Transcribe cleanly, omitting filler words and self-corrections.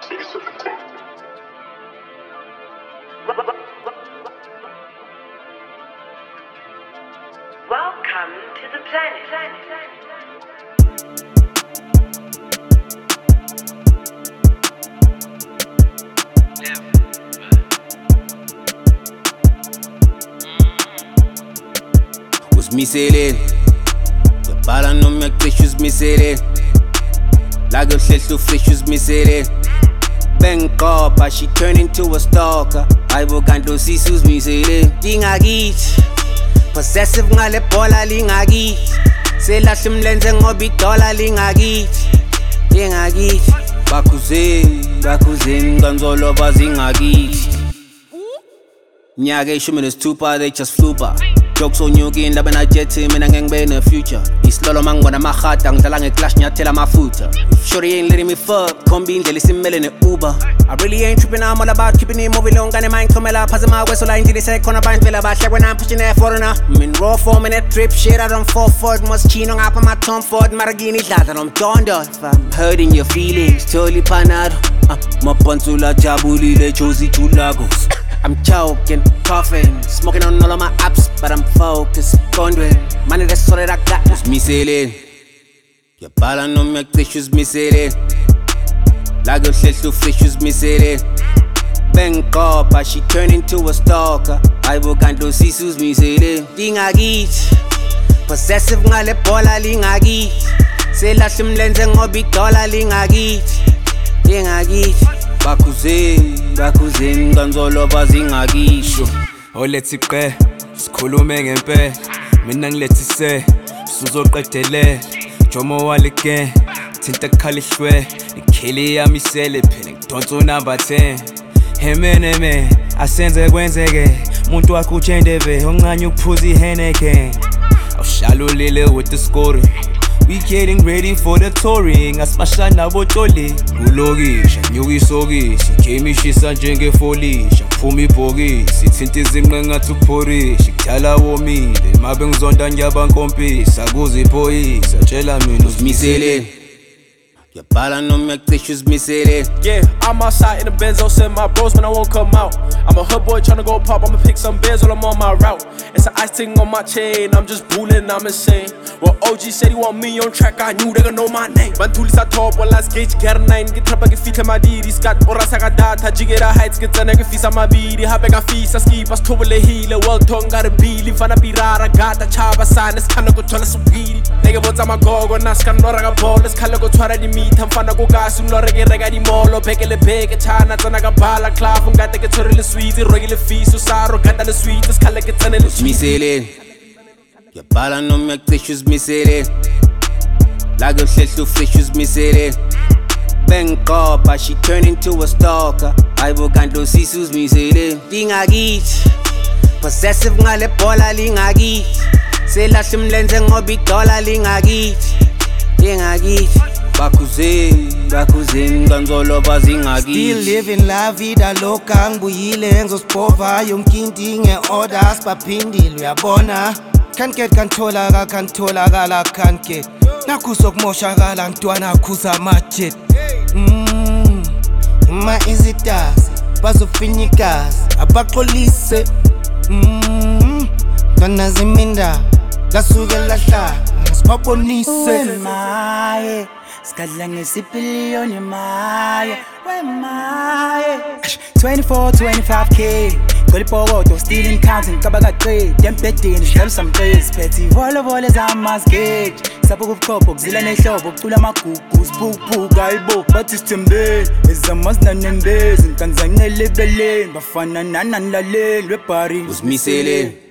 Welcome to the planet. Was misele yabhala noma yacisha uzimisele la kuhlehla ufresh uzimisele bengiqopha she turned into a stalker hayibo kanti usisi uzimisele dingakithi possessive ngale bhola lingakithi selahla umlenze ngoba idola lingakithi dingakithi bakhuzeni kanzolo bazingakithi nyaka ishumi nesithupha they just flew by. Jokes on you again, labena jethi mina ngengibe in the future. Isilolo mangibona amahata ngidlala ngeclash ngiyathela amafutha. If shorty ain't letting me fuck, kombi indlela isimele ne-Uber. I really ain't tripping, I'm all about keeping it moving long. Ngane mind khomela phansi amagweso la indlela isekhona abantu vele bahle when I'm pushing that foreigner. I'm in raw form in that trip shit, I don't fall for it. Moschino ngapha ma Tom Ford, maragini idlala nomdondo. If I'm hurting your feelings, totally panado. Mapansula jabulile Josie Chulagos. I'm choking, coughing, smoking on all of my apps, but I'm focused, conduit. Money that's all that I got. Uzimisele yabhala noma yacisha uzimisele la kuhlehla ufresh uzimisele bengiqopha she turned into a stalker hayibo kanti usisi uzimisele dingakithi possessive ngale bhola lingakithi selahla umlenze ngoba idola lingakithi dingakithi bakhuzeni kanzolo bazingakithi olethe iqe sikhulume ngempela mina ngilethise sizoqedelela Jomo waleke thinta khalihlwe ikheli yamisele phela ngidonsa unumber 10 hemeneme asenze kwenzeke umuntu wakho uchendeve ongcanye ukuphuza iheneke awushalulile with the scoring. We getting ready for the touring. Asmasha nabo toli kulokisha nyukisokisi khemishisa njengefolisha phuma ibhokisi thinta izinqe ngathi uphorisha kuthala womile mabe ngizonda ngiyabankompisa kuziphoyisa tshela mina uzimisele yabhala noma yacisha uzimisele. Yeah, I'm outside in the Benzo, send my bros when I won't come out. I'm a hood boy tryna go pop, I'ma pick some beers while I'm on my route. It's an ice thing on my chain, I'm just bulling, I'm insane. Well, OG said he want me on track, I knew they gon' know my name. Bantuli sa top, one last gauge, get 9, get trappa, get feet my didi, scat, ora saka data, jigera heights, get zana, get fisa my bidi, habega fisa, ski, pas tobele healer, well tongue, got a beely, fana pirara, gata, chaba, sign, kinda go tell us some greedy. Nigga, what's my gogo, nascan, noraga ball, let's kinda go try to meet, I'm fana go gas, lorege rega di molo, pekele peke, chana, zanaga bala, clav, gata, get torrile sweet, regular fees, usaro, gata the sweet, let's kinda get zana, uzimisele yabhala noma yacisha uzimisele la kuhlehla ufresh uzimisele bengiqopha she turned into a stalker hayibo kanti usisi uzimisele dingakithi possessive ngale bhola lingakithi selahla umlenze ngoba idola lingakithi dingakithi bakhuzeni kanzolo bazingakithi. Still living la vida loca ngibuyile ngizosipova yonke into nge-order sibaphindile uyabona can't get kantholakala can't get nakho sokumoshakala ntwana akhuza amajet ma izitasi bazofinya igazi abaxolise ntwana ziminda lasuke lahla sibabonise maye skadla ngesipiliyoni maye we maye 24-25K Kolipogoto, stealing counting, kabagate, them petting, shell some days, petty, volley zamasgate, Sabu Kopo, Zilane Shop, Tula Makukus, Poo, Galbo, Batistembe, is a Muslim and Tanzania Libelin, Bafana Nanan Lale, Repari, uzimisele